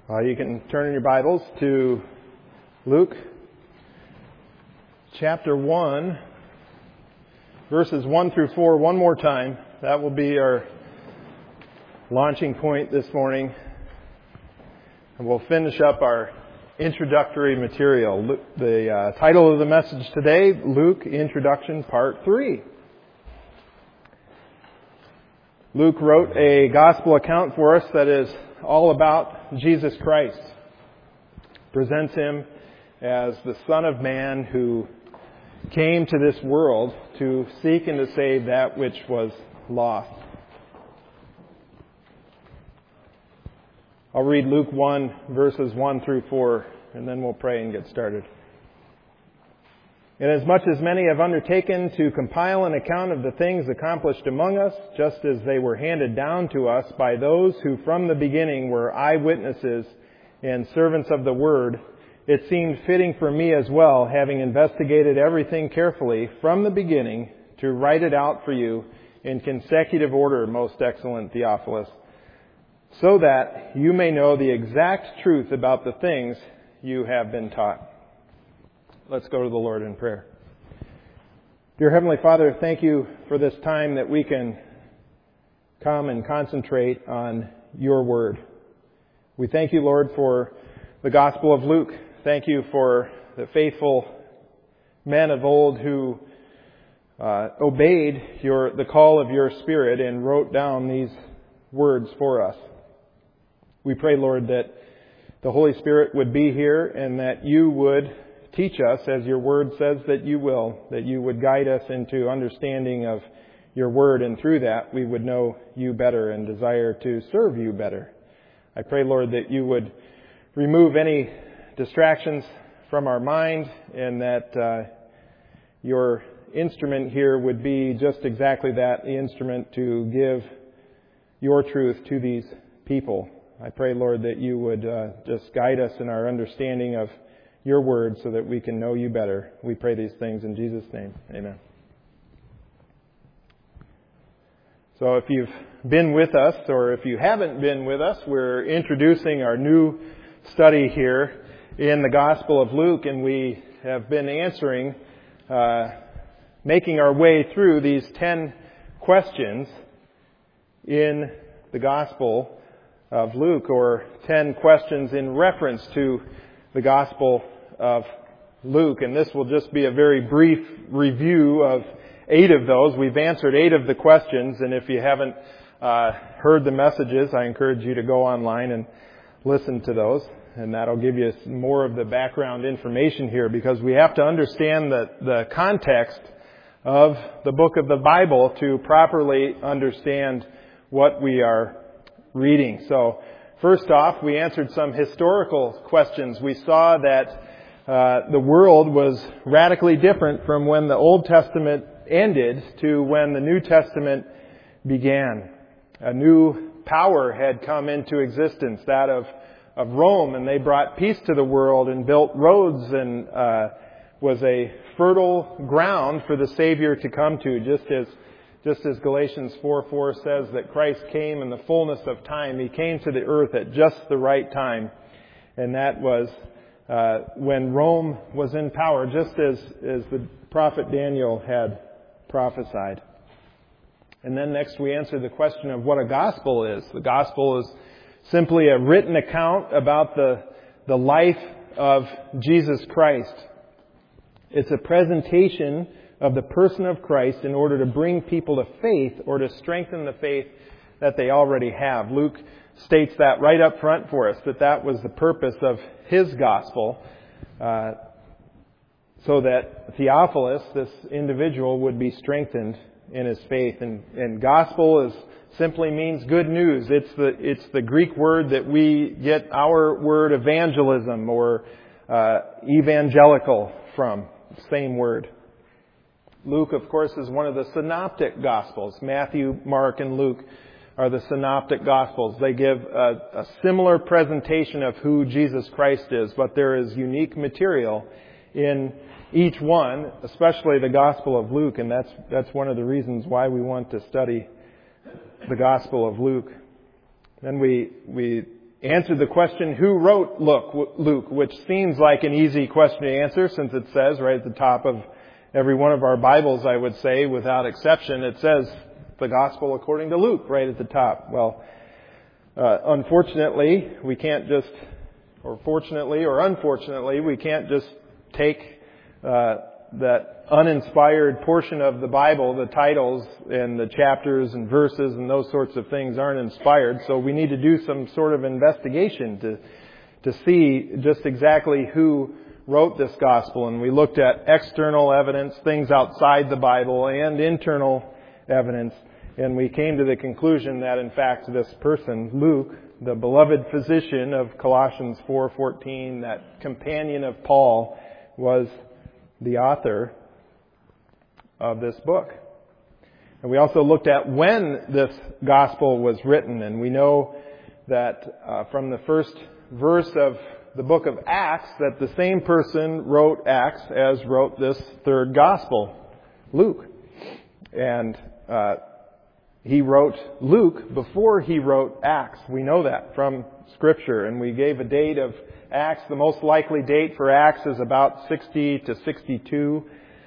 You can turn in your Bibles to Luke chapter 1, verses 1 through 4 one more time. That will be our launching point this morning. And we'll finish up our introductory material. The title of the message today, Luke Introduction Part 3. Luke wrote a gospel account for us that is all about Jesus Christ. Presents Him as the Son of Man who came to this world to seek and to save that which was lost. I'll read Luke 1, verses 1 through 4, and then we'll pray and get started. Inasmuch as many have undertaken to compile an account of the things accomplished among us, just as they were handed down to us by those who from the beginning were eyewitnesses and servants of the Word, it seemed fitting for me as well, having investigated everything carefully from the beginning, to write it out for you in consecutive order, most excellent Theophilus, so that you may know the exact truth about the things you have been taught. Let's go to the Lord in prayer. Dear Heavenly Father, thank you for this time that we can come and concentrate on your Word. We thank you, Lord, for the Gospel of Luke. Thank you for the faithful men of old who obeyed the call of your Spirit and wrote down these words for us. We pray, Lord, that the Holy Spirit would be here and that you would teach us, as your Word says that you will, that you would guide us into understanding of your Word, and through that we would know you better and desire to serve you better. I pray, Lord, that you would remove any distractions from our mind and that your instrument here would be just exactly that, the instrument to give your truth to these people. I pray, Lord, that you would just guide us in our understanding of your word so that we can know you better. We pray these things in Jesus' name. Amen. So if you've been with us, or if you haven't been with us, we're introducing our new study here in the Gospel of Luke, and we have been answering, making our way through these 10 questions in the Gospel of Luke, or 10 questions in reference to the Gospel of Luke. And this will just be a very brief review of 8 of those. We've answered 8 of the questions, and if you haven't heard the messages, I encourage you to go online and listen to those. And that'll give you more of the background information here, because we have to understand the context of the book of the Bible to properly understand what we are reading. So first off, we answered some historical questions. We saw that the world was radically different from when the Old Testament ended to when the New Testament began. A new power had come into existence, that of Rome, and they brought peace to the world and built roads and was a fertile ground for the Savior to come to, just as Galatians 4:4 says that Christ came in the fullness of time. He came to the earth at just the right time. And that was when Rome was in power, just as the prophet Daniel had prophesied. And then next we answer the question of what a gospel is. The gospel is simply a written account about the life of Jesus Christ. It's a presentation of the person of Christ in order to bring people to faith or to strengthen the faith that they already have. Luke states that right up front for us, that was the purpose of his gospel, so that Theophilus, this individual, would be strengthened in his faith. And gospel simply means good news. It's the Greek word that we get our word evangelism or evangelical from. Same word. Luke, of course, is one of the synoptic gospels. Matthew, Mark, and Luke are the synoptic gospels. They give a similar presentation of who Jesus Christ is, but there is unique material in each one, especially the Gospel of Luke, and that's one of the reasons why we want to study the Gospel of Luke. Then we answered the question, who wrote Luke, which seems like an easy question to answer since it says right at the top of every one of our Bibles, I would say, without exception, it says the Gospel according to Luke right at the top. Well, unfortunately, we can't just, or fortunately or unfortunately, we can't just take that uninspired portion of the Bible, the titles and the chapters and verses and those sorts of things aren't inspired. So we need to do some sort of investigation to see just exactly who wrote this gospel. And we looked at external evidence, things outside the Bible, and internal evidence. And we came to the conclusion that, in fact, this person, Luke, the beloved physician of Colossians 4:14, that companion of Paul, was the author of this book. And we also looked at when this gospel was written. And we know that from the first verse of the book of Acts, that the same person wrote Acts as wrote this third gospel, Luke. And he wrote Luke before he wrote Acts. We know that from Scripture. And we gave a date of Acts. The most likely date for Acts is about 60 to 62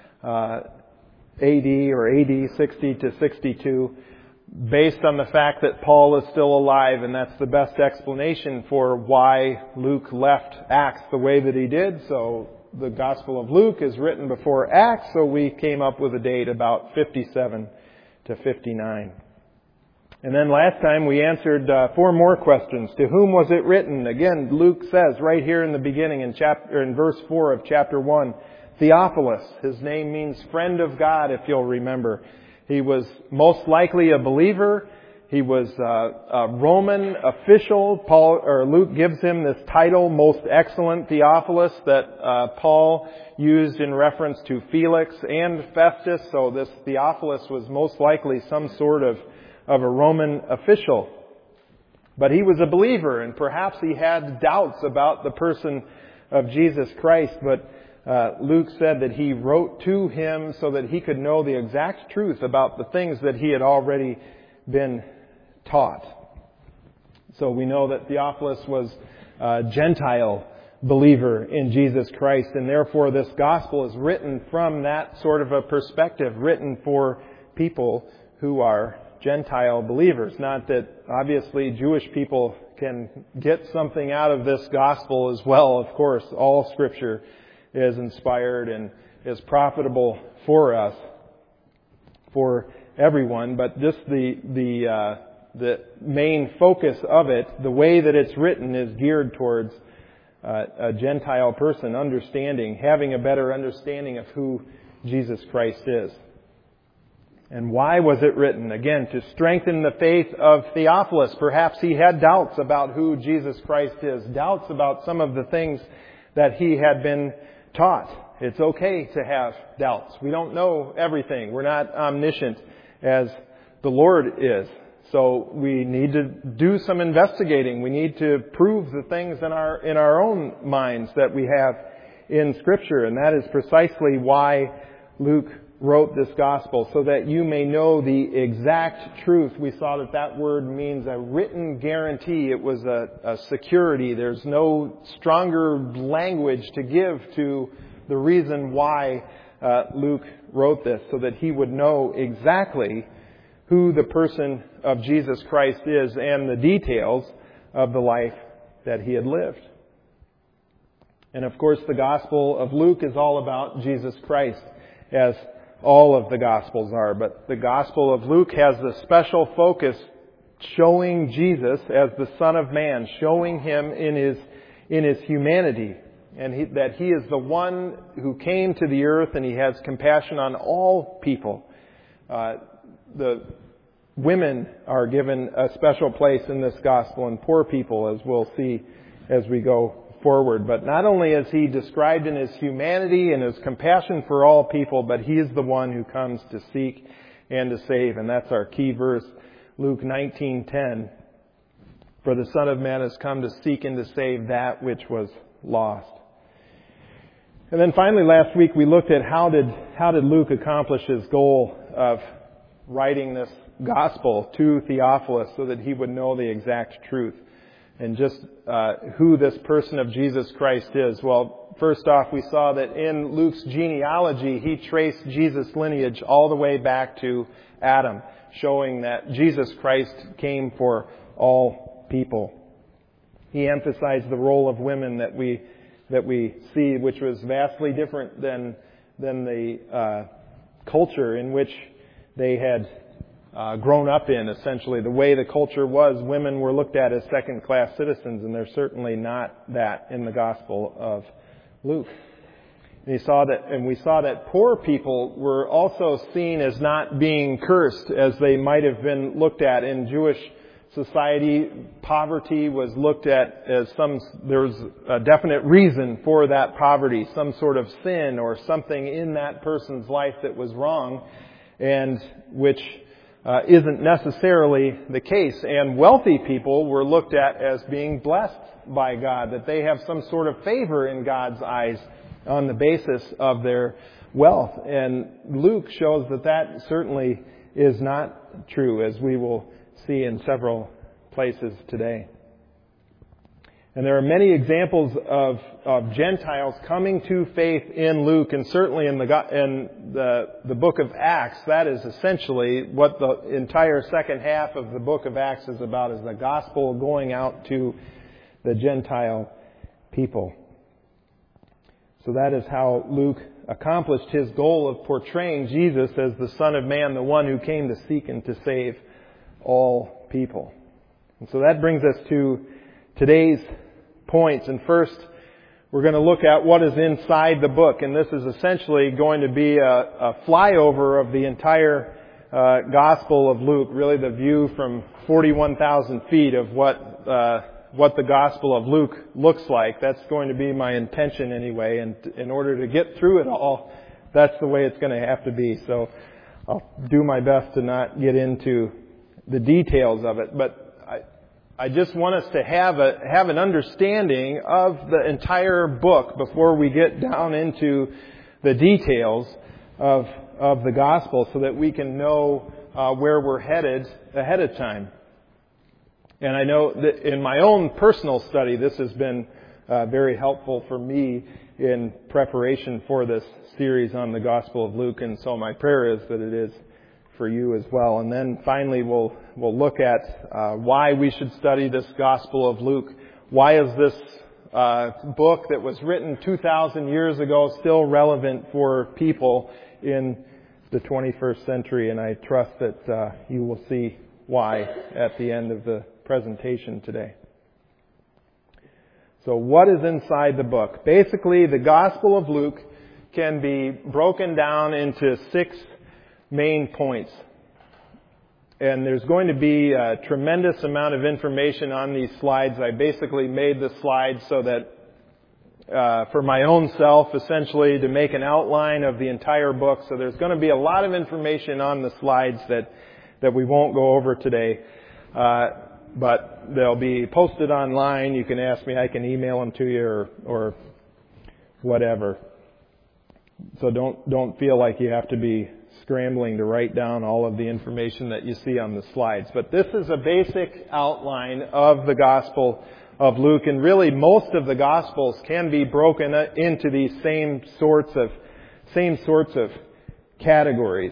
AD, or AD 60 to 62, based on the fact that Paul is still alive, and that's the best explanation for why Luke left Acts the way that he did. So the Gospel of Luke is written before Acts, so we came up with a date about 57 to 59. And then last time we answered 4 more questions. To whom was it written? Again, Luke says right here in the beginning in verse 4 of chapter 1, Theophilus. His name means friend of God, if you'll remember. He was most likely a believer. He was a Roman official. Luke gives him this title, Most Excellent Theophilus, that Paul used in reference to Felix and Festus. So this Theophilus was most likely some sort of a Roman official. But he was a believer, and perhaps he had doubts about the person of Jesus Christ. But Luke said that he wrote to him so that he could know the exact truth about the things that he had already been taught. So we know that Theophilus was a Gentile believer in Jesus Christ, and therefore this gospel is written from that sort of a perspective, written for people who are Gentile believers. Not that obviously Jewish people can get something out of this gospel as well. Of course, all Scripture is inspired and is profitable for us, for everyone. But just the main focus of it, the way that it's written, is geared towards a Gentile person having a better understanding of who Jesus Christ is. And why was it written? Again, to strengthen the faith of Theophilus. Perhaps he had doubts about who Jesus Christ is, doubts about some of the things that he had been taught. It's okay to have doubts. We don't know everything. We're not omniscient as the Lord is. So we need to do some investigating. We need to prove the things in our own minds that we have in Scripture. And that is precisely why Luke wrote this gospel, so that you may know the exact truth. We saw that word means a written guarantee. It was a security. There's no stronger language to give to the reason why Luke wrote this, so that he would know exactly who the person of Jesus Christ is and the details of the life that he had lived. And of course, the Gospel of Luke is all about Jesus Christ, as all of the Gospels are. But the Gospel of Luke has the special focus showing Jesus as the Son of Man, showing Him in His humanity, and that He is the one who came to the earth, and He has compassion on all people. The women are given a special place in this Gospel, and poor people, as we'll see as we go forward. But not only is He described in His humanity and His compassion for all people, but He is the one who comes to seek and to save. And that's our key verse, Luke 19:10. For the Son of Man has come to seek and to save that which was lost. And then finally last week we looked at how did Luke accomplish his goal of writing this gospel to Theophilus so that he would know the exact truth. and just who this person of Jesus Christ is. Well, first off, we saw that in Luke's genealogy, he traced Jesus' lineage all the way back to Adam, showing that Jesus Christ came for all people. He emphasized the role of women that we see, which was vastly different than the culture in which they had grown up in. Essentially, the way the culture was, women were looked at as second-class citizens, and they're certainly not that in the Gospel of Luke. And we saw that poor people were also seen as not being cursed, as they might have been looked at in Jewish society. Poverty was looked at as there was a definite reason for that poverty, some sort of sin or something in that person's life that was wrong, and which isn't necessarily the case. And wealthy people were looked at as being blessed by God, that they have some sort of favor in God's eyes on the basis of their wealth. And Luke shows that certainly is not true, as we will see in several places today. And there are many examples of Gentiles coming to faith in Luke, and certainly in the book of Acts. That is essentially what the entire second half of the book of Acts is about, is the gospel going out to the Gentile people. So that is how Luke accomplished his goal of portraying Jesus as the Son of Man, the one who came to seek and to save all people. And so that brings us to today's points. And first, we're going to look at what is inside the book. And this is essentially going to be a flyover of the entire Gospel of Luke, really the view from 41,000 feet of what the Gospel of Luke looks like. That's going to be my intention anyway. And in order to get through it all, that's the way it's going to have to be. So I'll do my best to not get into the details of it. But I just want us to have an understanding of the entire book before we get down into the details of the Gospel, so that we can know where we're headed ahead of time. And I know that in my own personal study, this has been very helpful for me in preparation for this series on the Gospel of Luke. And so my prayer is that it is for you as well. And then finally, we'll look at why we should study this Gospel of Luke. Why is this book that was written 2,000 years ago still relevant for people in the 21st century? And I trust that you will see why at the end of the presentation today. So what is inside the book? Basically, the Gospel of Luke can be broken down into 6 main points. And there's going to be a tremendous amount of information on these slides. I basically made the slides so that for my own self, essentially, to make an outline of the entire book. So there's going to be a lot of information on the slides that we won't go over today. But they'll be posted online. You can ask me. I can email them to you or whatever. So don't feel like you have to be scrambling to write down all of the information that you see on the slides. But this is a basic outline of the Gospel of Luke. And really, most of the Gospels can be broken into these same sorts of categories.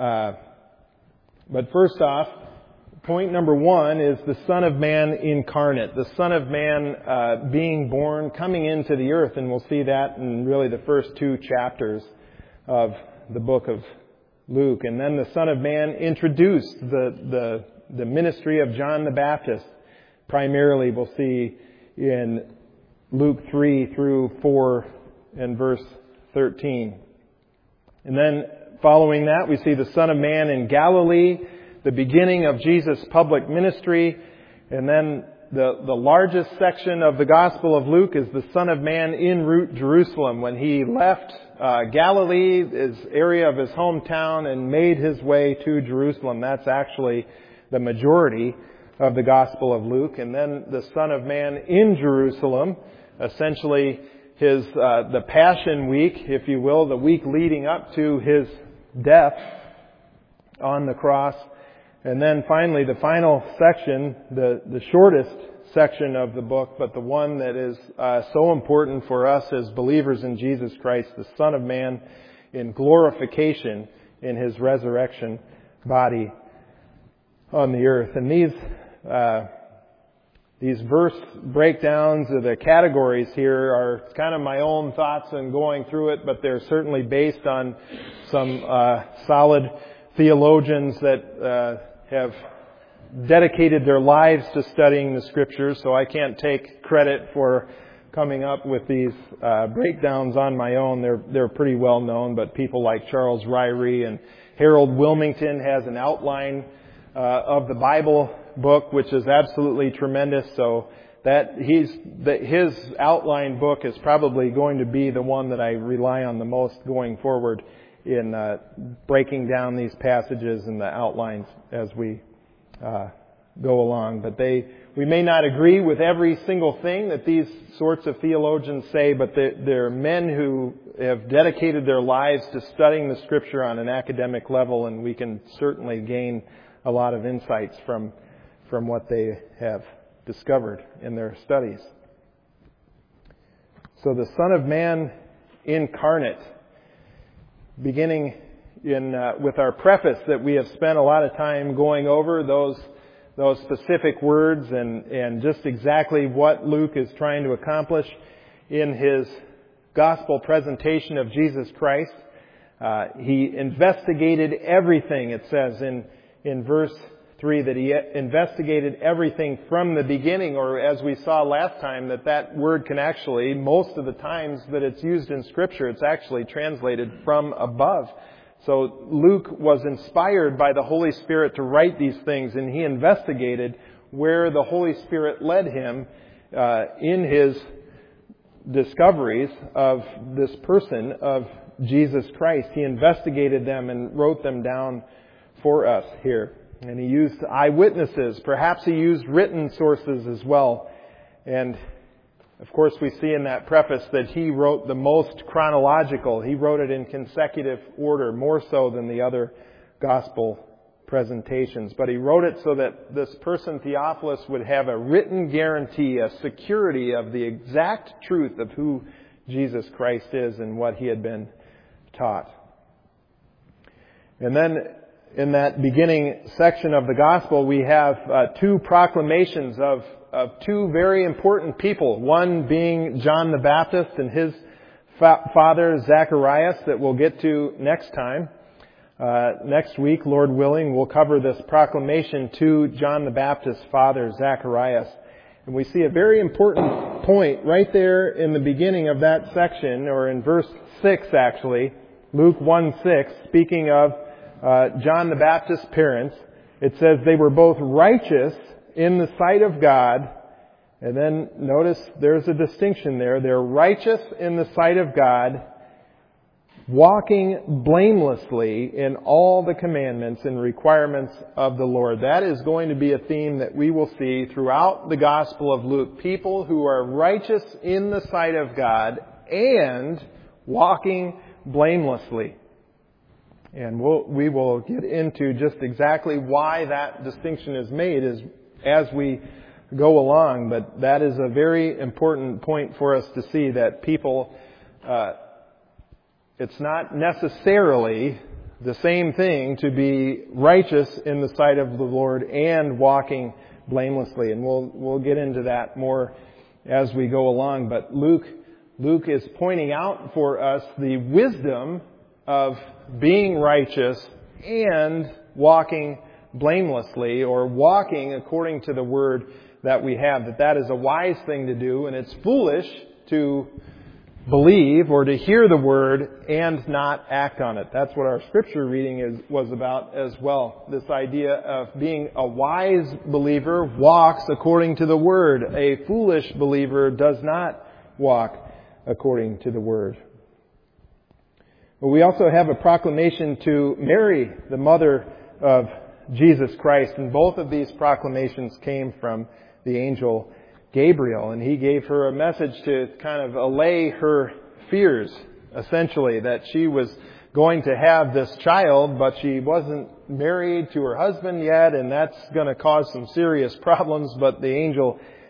But first off, point number 1 is the Son of Man incarnate. The Son of Man being born, coming into the earth. And we'll see that in really the first 2 chapters of the book of Luke. And then the Son of Man introduced the ministry of John the Baptist. Primarily we'll see in Luke 3 through 4 and verse 13. And then following that, we see the Son of Man in Galilee, the beginning of Jesus' public ministry. And then the largest section of the Gospel of Luke is the Son of Man en route Jerusalem, when he left Galilee, his area of his hometown, and made his way to Jerusalem. That's actually the majority of the Gospel of Luke. And then the Son of Man in Jerusalem, essentially the Passion Week, if you will, the week leading up to his death on the cross. And then finally, the final section, the shortest section of the book, but the one that is so important for us as believers in Jesus Christ, the Son of Man, in glorification in His resurrection body on the earth. And these verse breakdowns of the categories here are kind of my own thoughts in going through it, but they're certainly based on some solid theologians that have dedicated their lives to studying the Scriptures, so I can't take credit for coming up with these breakdowns on my own. They're pretty well known, but people like Charles Ryrie and Harold Wilmington has an outline of the Bible book, which is absolutely tremendous. So his outline book is probably going to be the one that I rely on the most going forward in breaking down these passages and the outlines as we go along. But we may not agree with every single thing that these sorts of theologians say, but they're men who have dedicated their lives to studying the Scripture on an academic level, and we can certainly gain a lot of insights from what they have discovered in their studies. So the Son of Man incarnate, beginning with our preface that we have spent a lot of time going over those specific words and just exactly what Luke is trying to accomplish in his gospel presentation of Jesus Christ. He investigated everything, it says in verse 3, that he investigated everything from the beginning, or as we saw last time, that word can actually, most of the times that it's used in Scripture, it's actually translated from above. So Luke was inspired by the Holy Spirit to write these things, and he investigated where the Holy Spirit led him in his discoveries of this person of Jesus Christ. He investigated them and wrote them down for us here. And he used eyewitnesses. Perhaps he used written sources as well. And of course, we see in that preface that he wrote the most chronological. He wrote it in consecutive order, more so than the other gospel presentations. But he wrote it so that this person, Theophilus, would have a written guarantee, a security of the exact truth of who Jesus Christ is and what he had been taught. And then in that beginning section of the gospel, we have two proclamations of two very important people. One being John the Baptist and his father Zacharias, that we'll get to next time. Next week, Lord willing, we'll cover this proclamation to John the Baptist's father Zacharias. And we see a very important point right there in the beginning of that section, or in verse 6 actually, Luke 1:6, speaking of John the Baptist's parents. It says they were both righteous in the sight of God. And then notice there's a distinction there. They're righteous in the sight of God, walking blamelessly in all the commandments and requirements of the Lord. That is going to be a theme that we will see throughout the Gospel of Luke. People who are righteous in the sight of God and walking blamelessly. And we will get into just exactly why that distinction is made as we go along. But that is a very important point for us to see, that people, it's not necessarily the same thing to be righteous in the sight of the Lord and walking blamelessly. And we'll get into that more as we go along. But Luke is pointing out for us the wisdom of being righteous and walking blamelessly, or walking according to the word that we have. That is a wise thing to do, and it's foolish to believe or to hear the word and not act on it. That's what our scripture reading was about as well. This idea of being a wise believer walks according to the word. A foolish believer does not walk according to the word. But we also have a proclamation to Mary, the mother of Jesus Christ. And both of these proclamations came from the angel Gabriel. And he gave her a message to kind of allay her fears, essentially, that she was going to have this child, but she wasn't married to her husband yet, and that's going to cause some serious problems. But the angel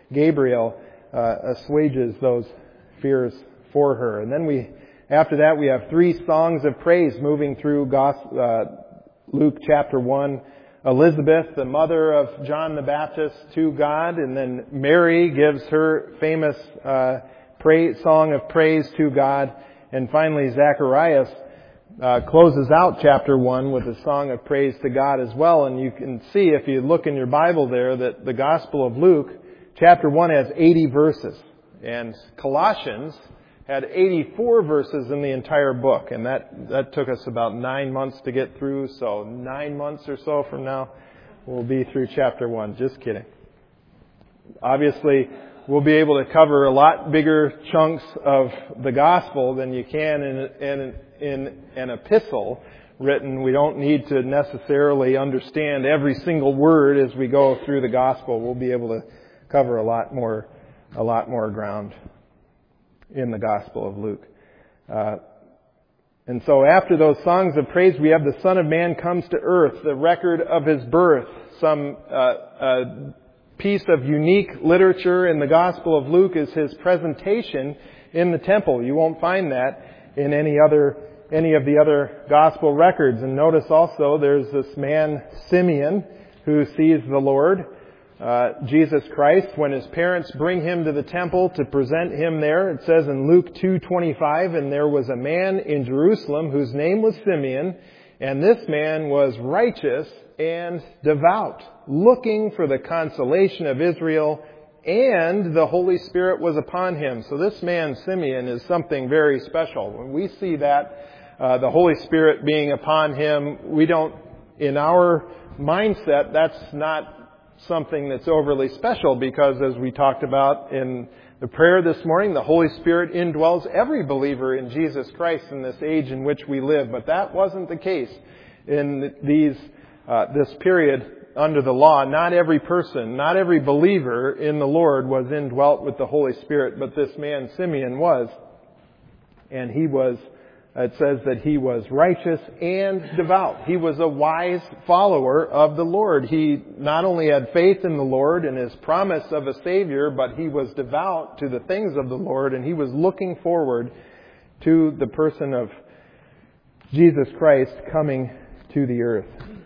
Gabriel assuages those fears for her. And then after that we have 3 songs of praise moving through Luke chapter 1. Elizabeth, the mother of John the Baptist, to God, and then Mary gives her famous song of praise to God, and finally Zacharias closes out chapter 1 with a song of praise to God as well. And you can see, if you look in your Bible there, that the Gospel of Luke, chapter 1 has 80 verses, and Colossians had 84 verses in the entire book, and that took us about 9 months to get through, so 9 months or so from now we'll be through chapter 1. Just kidding. Obviously, we'll be able to cover a lot bigger chunks of the gospel than you can in an epistle written. We don't need to necessarily understand every single word as we go through the gospel. We'll be able to cover a lot more ground in the Gospel of Luke. And so after those songs of praise, we have the Son of Man comes to earth, the record of His birth, some piece of unique literature in the Gospel of Luke is His presentation in the temple. You won't find that in any of the other Gospel records. And notice also there's this man, Simeon, who sees the Lord, Jesus Christ, when his parents bring him to the temple to present him there. It says in Luke 2:25, and there was a man in Jerusalem whose name was Simeon, and this man was righteous and devout, looking for the consolation of Israel, and the Holy Spirit was upon him. So this man, Simeon, is something very special. When we see that, the Holy Spirit being upon him, we don't, in our mindset, that's not something that's overly special, because as we talked about in the prayer this morning, the Holy Spirit indwells every believer in Jesus Christ in this age in which we live. But that wasn't the case in this period under the law. Not every person, not every believer in the Lord was indwelt with the Holy Spirit, but this man Simeon was. And it says that he was righteous and devout. He was a wise follower of the Lord. He not only had faith in the Lord and His promise of a Savior, but he was devout to the things of the Lord, and he was looking forward to the person of Jesus Christ coming to the earth.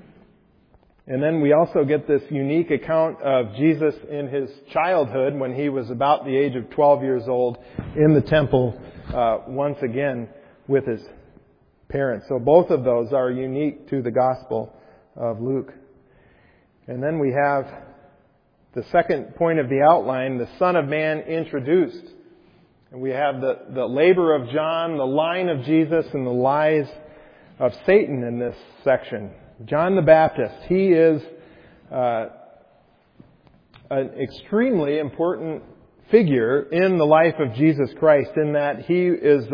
And then we also get this unique account of Jesus in His childhood, when he was about the age of 12 years old, in the temple once again with his parents. So both of those are unique to the Gospel of Luke. And then we have the second point of the outline, the Son of Man introduced. And we have the labor of John, the line of Jesus, and the lies of Satan in this section. John the Baptist, he is an extremely important figure in the life of Jesus Christ, in that he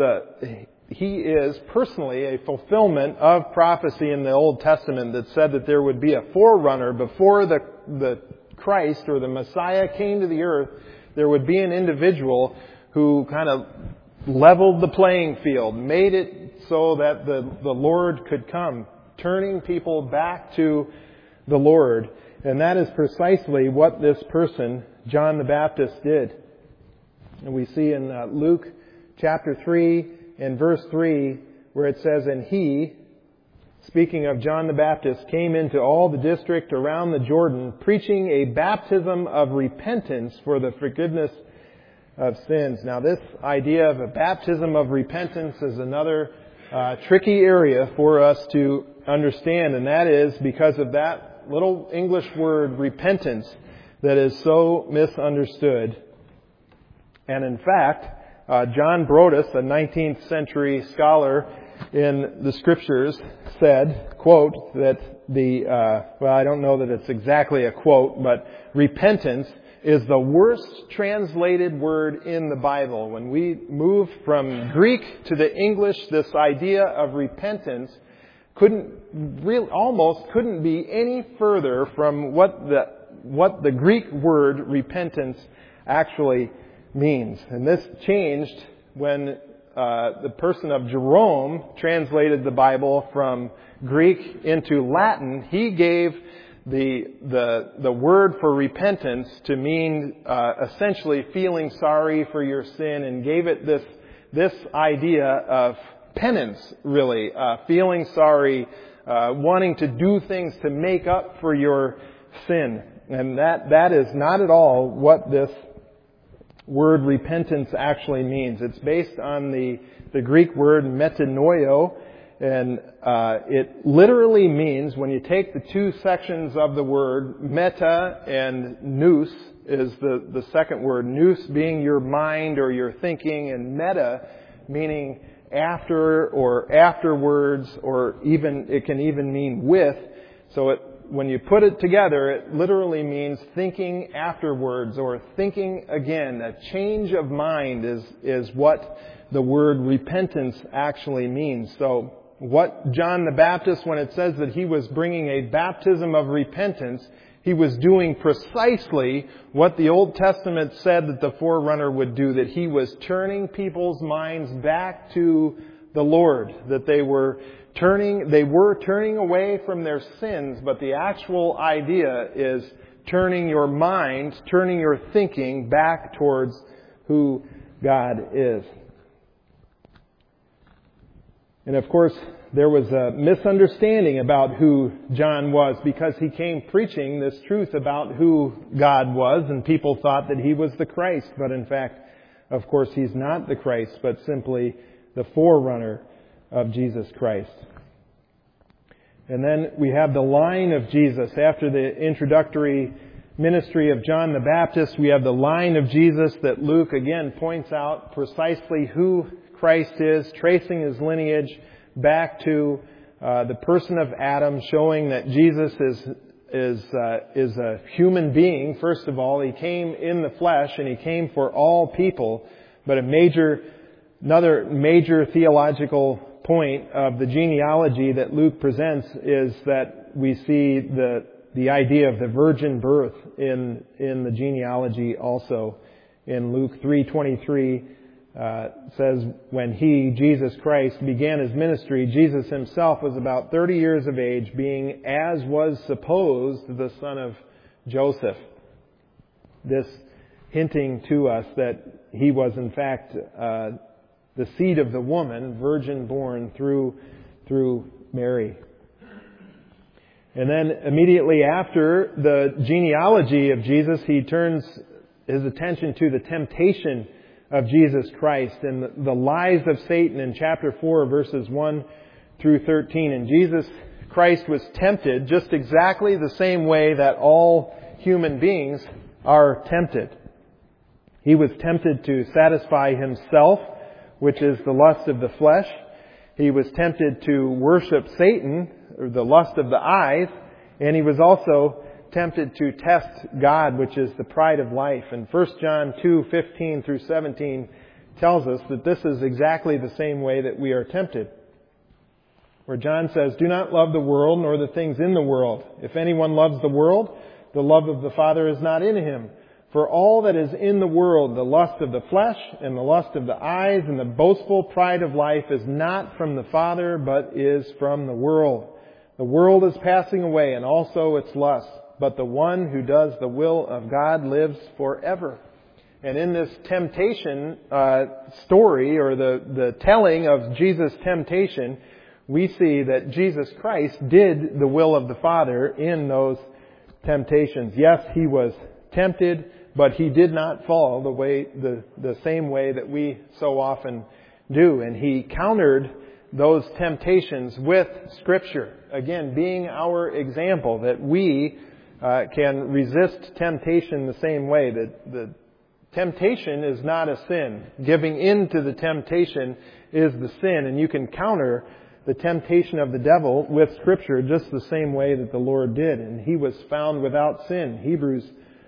is personally a fulfillment of prophecy in the Old Testament that said that there would be a forerunner before the Christ or the Messiah came to the earth. There would be an individual who kind of leveled the playing field, made it so that the Lord could come, turning people back to the Lord. And that is precisely what this person, John the Baptist, did. And we see in Luke chapter 3 and verse 3, where it says, and he, speaking of John the Baptist, came into all the district around the Jordan, preaching a baptism of repentance for the forgiveness of sins. Now, this idea of a baptism of repentance is another tricky area for us to understand, and that is because of that little English word, repentance, that is so misunderstood. And in fact, John Brodus, a 19th century scholar in the Scriptures, said, quote, that I don't know that it's exactly a quote, but repentance is the worst translated word in the Bible. When we move from Greek to the English, this idea of repentance almost couldn't be any further from what the Greek word repentance actually means. And this changed when the person of Jerome translated the Bible from Greek into Latin. He gave the word for repentance to mean essentially feeling sorry for your sin, and gave it this idea of penance, really, feeling sorry, wanting to do things to make up for your sin. And that is not at all what this word repentance actually means. It's based on the Greek word metanoio, and it literally means, when you take the two sections of the word, meta and nous is the second word, nous being your mind or your thinking, and meta meaning after or afterwards, or even it can even mean with. So when you put it together, it literally means thinking afterwards or thinking again. A change of mind is what the word repentance actually means. So what John the Baptist, when it says that he was bringing a baptism of repentance, he was doing precisely what the Old Testament said that the forerunner would do, that he was turning people's minds back to the Lord, that they were turning away from their sins, but the actual idea is turning your mind, turning your thinking back towards who God is. And of course, there was a misunderstanding about who John was, because he came preaching this truth about who God was, and people thought that he was the Christ. But in fact, of course, he's not the Christ, but simply the forerunner of Jesus Christ. And then we have the line of Jesus. After the introductory ministry of John the Baptist, we have the line of Jesus that Luke again points out precisely who Christ is, tracing his lineage back to the person of Adam, showing that Jesus is a human being. First of all, he came in the flesh, and he came for all people. But another major theological point of the genealogy that Luke presents is that we see the idea of the virgin birth in the genealogy also. In Luke 3:23, says, when he, Jesus Christ, began his ministry, Jesus himself was about 30 years of age, being, as was supposed, the son of Joseph. This hinting to us that he was in fact the seed of the woman, virgin born through Mary. And then immediately after the genealogy of Jesus, he turns his attention to the temptation of Jesus Christ and the lies of Satan in chapter 4, verses 1 through 13. And Jesus Christ was tempted just exactly the same way that all human beings are tempted. He was tempted to satisfy himself, which is the lust of the flesh. He was tempted to worship Satan, or the lust of the eyes. And he was also tempted to test God, which is the pride of life. And 1 John 2:15 through 17 tells us that this is exactly the same way that we are tempted. Where John says, "Do not love the world nor the things in the world. If anyone loves the world, the love of the Father is not in him. For all that is in the world, the lust of the flesh and the lust of the eyes and the boastful pride of life is not from the Father, but is from the world. The world is passing away and also its lusts, but the one who does the will of God lives forever." And in this temptation story, or the telling of Jesus' temptation, we see that Jesus Christ did the will of the Father in those temptations. Yes, he was tempted, but he did not fall the same way that we so often do. And he countered those temptations with Scripture. Again, being our example that we can resist temptation the same way. That the temptation is not a sin. Giving in to the temptation is the sin. And you can counter the temptation of the devil with Scripture just the same way that the Lord did. And he was found without sin. Hebrews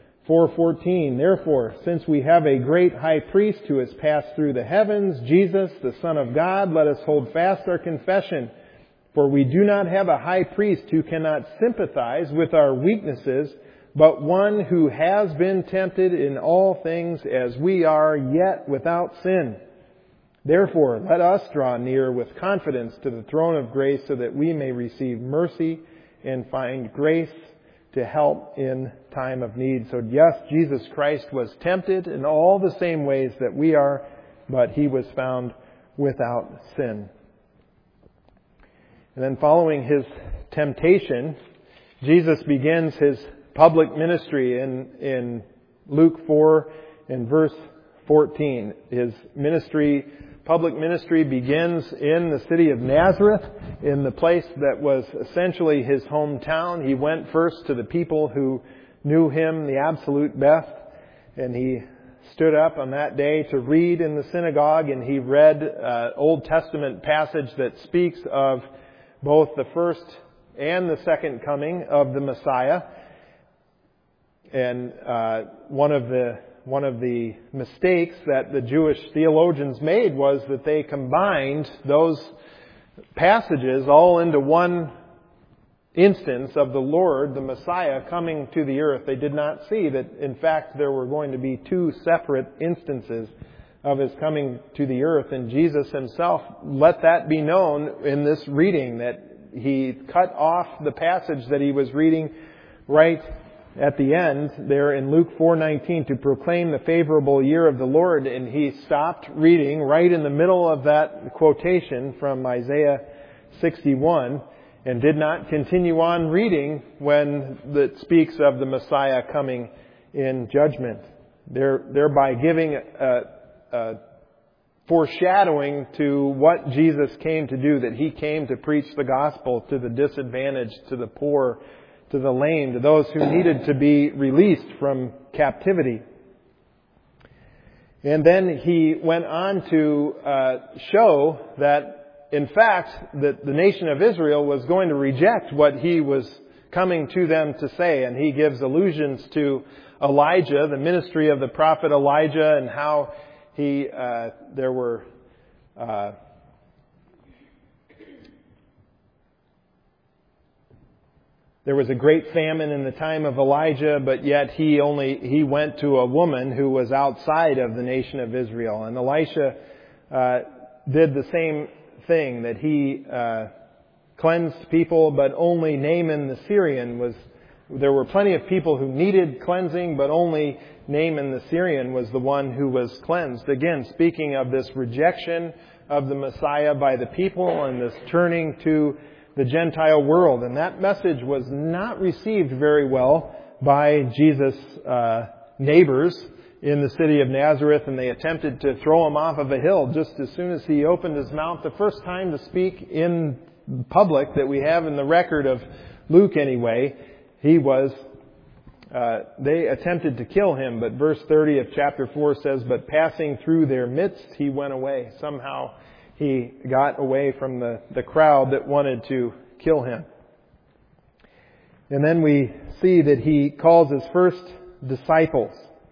4:14, "Therefore, since we have a great high priest who has passed through the heavens, Jesus, the Son of God, let us hold fast our confession. For we do not have a high priest who cannot sympathize with our weaknesses, but one who has been tempted in all things as we are, yet without sin. Therefore, let us draw near with confidence to the throne of grace so that we may receive mercy and find grace to help in time of need. So yes, Jesus Christ was tempted in all the same ways that we are, but He was found without sin. And then following His temptation, Jesus begins His public ministry in Luke 4 and verse 14. His public ministry begins in the city of Nazareth, in the place that was essentially His hometown. He went first to the people who knew Him the absolute best, and He stood up on that day to read in the synagogue, and He read an Old Testament passage that speaks of both the first and the second coming of the Messiah. And one of the mistakes that the Jewish theologians made was that they combined those passages all into one instance of the Lord, the Messiah, coming to the earth. They did not see that, in fact, there were going to be two separate instances of His coming to the earth. And Jesus Himself let that be known in this reading, that He cut off the passage that He was reading right at the end there in Luke 4:19 to proclaim the favorable year of the Lord, and He stopped reading right in the middle of that quotation from Isaiah 61 and did not continue on reading when it speaks of the Messiah coming in judgment, thereby giving a foreshadowing to what Jesus came to do, that He came to preach the gospel to the disadvantaged, to the poor, to the lame, to those who needed to be released from captivity. And then He went on to show that, in fact, that the nation of Israel was going to reject what He was coming to them to say. And He gives allusions to Elijah, the ministry of the prophet Elijah, and how there was a great famine in the time of Elijah, but yet he went to a woman who was outside of the nation of Israel. And Elisha did the same thing, that he cleansed people, but only Naaman the Syrian there were plenty of people who needed cleansing, but only Naaman the Syrian was the one who was cleansed. Again, speaking of this rejection of the Messiah by the people and this turning to the Gentile world. And that message was not received very well by Jesus' neighbors in the city of Nazareth, and they attempted to throw Him off of a hill just as soon as He opened His mouth. The first time to speak in public that we have in the record of Luke anyway, they attempted to kill Him, but verse 30 of chapter 4 says, "But passing through their midst, He went away." Somehow He got away from the crowd that wanted to kill Him. And then we see that He calls His first disciples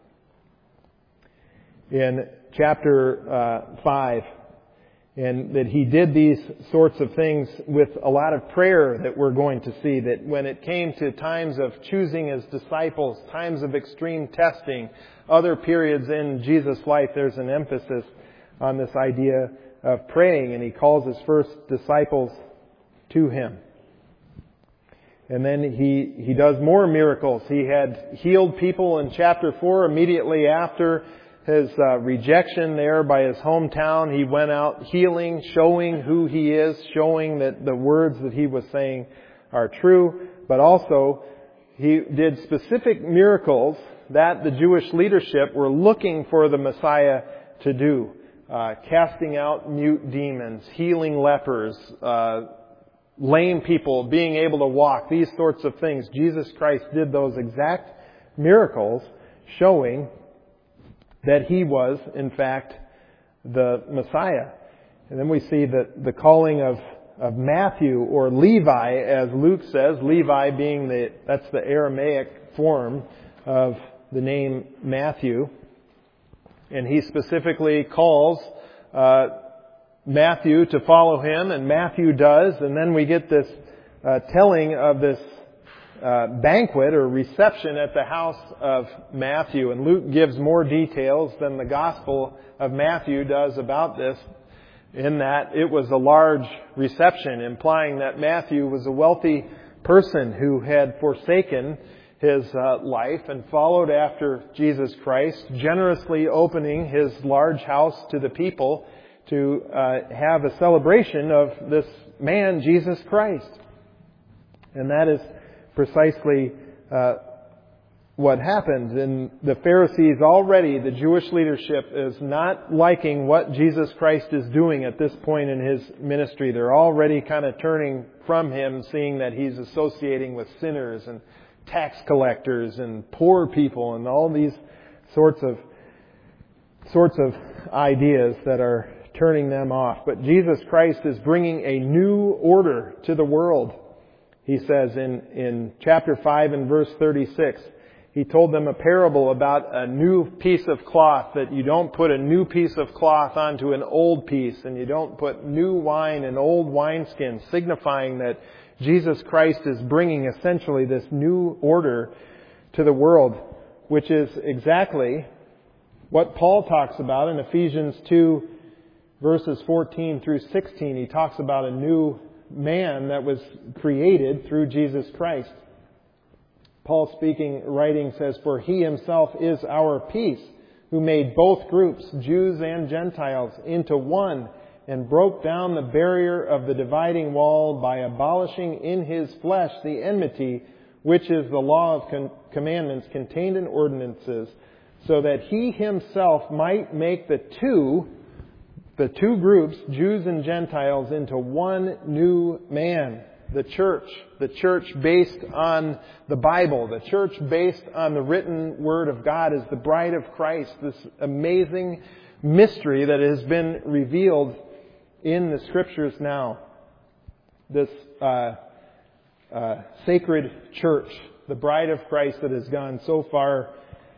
in chapter 5. And that He did these sorts of things with a lot of prayer that we're going to see. That when it came to times of choosing His disciples, times of extreme testing, other periods in Jesus' life, there's an emphasis on this idea of praying. And He calls His first disciples to Him. And then He does more miracles. He had healed people in chapter 4 immediately after His rejection there by His hometown. He went out healing, showing who He is, showing that the words that He was saying are true. But also, He did specific miracles that the Jewish leadership were looking for the Messiah to do. Casting out mute demons, healing lepers, lame people being able to walk, these sorts of things. Jesus Christ did those exact miracles, showing that He was, in fact, the Messiah. And then we see that the calling of Matthew, or Levi, as Luke says, Levi being that's the Aramaic form of the name Matthew. And he specifically calls Matthew to follow him, and Matthew does. And then we get this telling of this banquet or reception at the house of Matthew. And Luke gives more details than the Gospel of Matthew does about this, in that it was a large reception, implying that Matthew was a wealthy person who had forsaken his life and followed after Jesus Christ, generously opening his large house to the people to have a celebration of this man, Jesus Christ. And that is precisely what happened. And the Pharisees already, the Jewish leadership, is not liking what Jesus Christ is doing at this point in his ministry. They're already kind of turning from him, seeing that he's associating with sinners and tax collectors and poor people and all these sorts of ideas that are turning them off. But Jesus Christ is bringing a new order to the world. He says in chapter 5 and verse 36, he told them a parable about a new piece of cloth, that you don't put a new piece of cloth onto an old piece, and you don't put new wine in old wineskins, signifying that Jesus Christ is bringing essentially this new order to the world, which is exactly what Paul talks about in Ephesians 2 verses 14 through 16. He talks about a new man that was created through Jesus Christ. Paul writing says, "For he himself is our peace, who made both groups, Jews and Gentiles, into one, and broke down the barrier of the dividing wall by abolishing in his flesh the enmity, which is the law of commandments contained in ordinances, so that he himself might make the two groups, Jews and Gentiles, into one new man." The church based on the Bible, the church based on the written Word of God, is the bride of Christ, this amazing mystery that has been revealed in the Scriptures now. This sacred church, the bride of Christ that has gone so far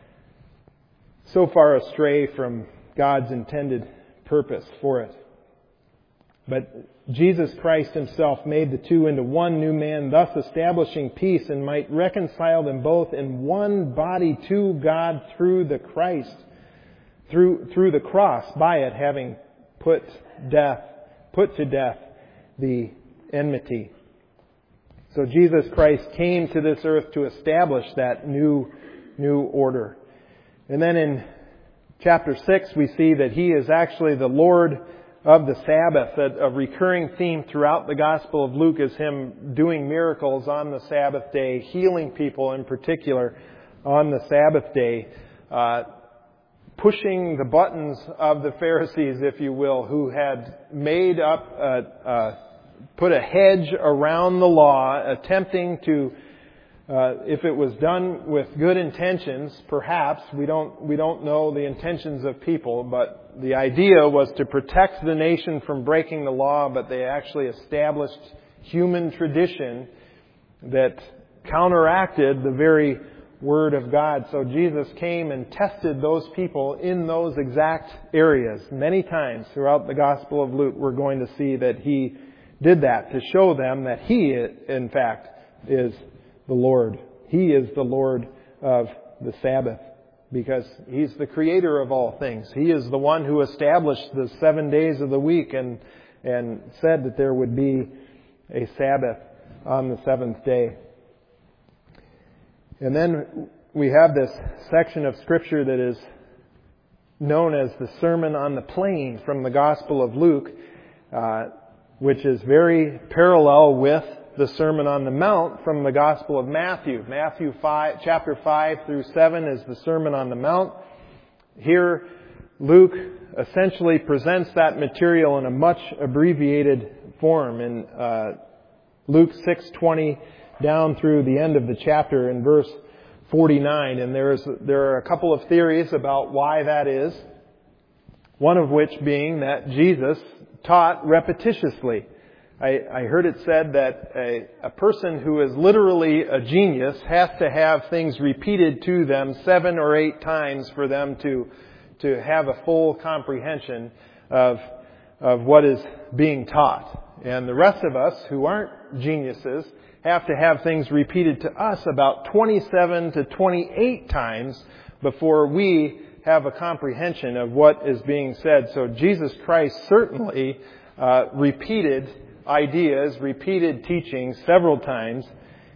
astray from God's intended purpose for it. But Jesus Christ himself made the two into one new man, thus establishing peace, and might reconcile them both in one body to God through the Christ, through the cross, by it having put to death the enmity. So Jesus Christ came to this earth to establish that new order. And then in chapter 6 we see that He is actually the Lord of the Sabbath. A recurring theme throughout the Gospel of Luke is Him doing miracles on the Sabbath day, healing people in particular on the Sabbath day, pushing the buttons of the Pharisees, if you will, who had made up, put a hedge around the law, attempting to, if it was done with good intentions, perhaps, we don't know the intentions of people, but the idea was to protect the nation from breaking the law, but they actually established human tradition that counteracted the very Word of God. So Jesus came and tested those people in those exact areas. Many times throughout the Gospel of Luke, we're going to see that He did that to show them that He, in fact, is the Lord. He is the Lord of the Sabbath, because He's the creator of all things. He is the one who established the 7 days of the week and said that there would be a Sabbath on the seventh day. And then we have this section of Scripture that is known as the Sermon on the Plain from the Gospel of Luke, which is very parallel with the Sermon on the Mount from the Gospel of Matthew. Matthew 5, chapter 5 through 7 is the Sermon on the Mount. Here, Luke essentially presents that material in a much abbreviated form. In Luke 6:20 down through the end of the chapter in verse 49. And there are a couple of theories about why that is. One of which being that Jesus taught repetitiously. I heard it said that a person who is literally a genius has to have things repeated to them 7 or 8 times for them to have a full comprehension of what is being taught. And the rest of us who aren't geniuses have to have things repeated to us about 27 to 28 times before we have a comprehension of what is being said. So Jesus Christ certainly repeated ideas, repeated teachings several times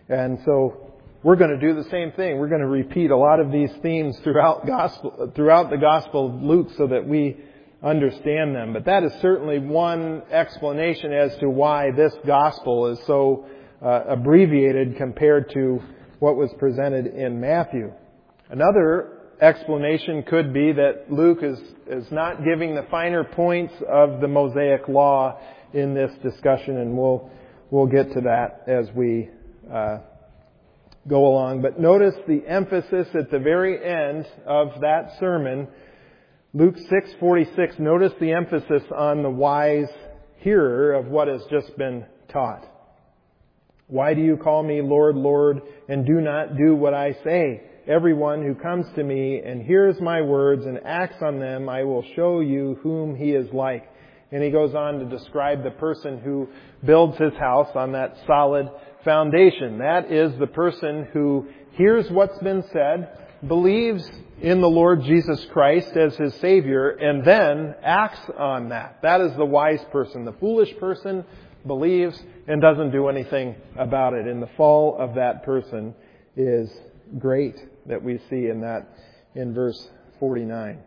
And so we're going to do the same thing. We're going to repeat a lot of these themes throughout the Gospel of Luke so that we understand them. But that is certainly one explanation as to why this Gospel is so abbreviated compared to what was presented in Matthew. Another explanation could be that Luke is not giving the finer points of the Mosaic Law in this discussion, and we'll get to that as we go along. But notice the emphasis at the very end of that sermon, Luke 6:46. Notice the emphasis on the wise hearer of what has just been taught. Why do you call me Lord, Lord, and do not do what I say? Everyone who comes to me and hears my words and acts on them, I will show you whom he is like. And he goes on to describe the person who builds his house on that solid foundation. That is the person who hears what's been said, believes in the Lord Jesus Christ as his Savior, and then acts on that. That is the wise person. The foolish person believes and doesn't do anything about it. And the fall of that person is great, that we see in verse 49.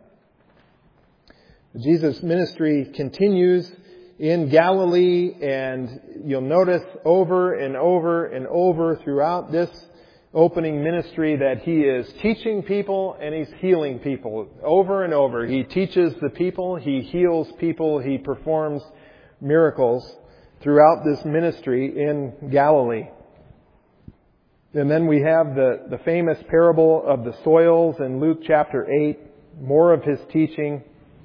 Jesus' ministry continues in Galilee, and you'll notice over and over and over throughout this opening ministry that he is teaching people and he's healing people. Over and over. He teaches the people, he heals people, he performs miracles throughout this ministry in Galilee. And then we have the famous parable of the soils in Luke chapter 8, more of his teaching,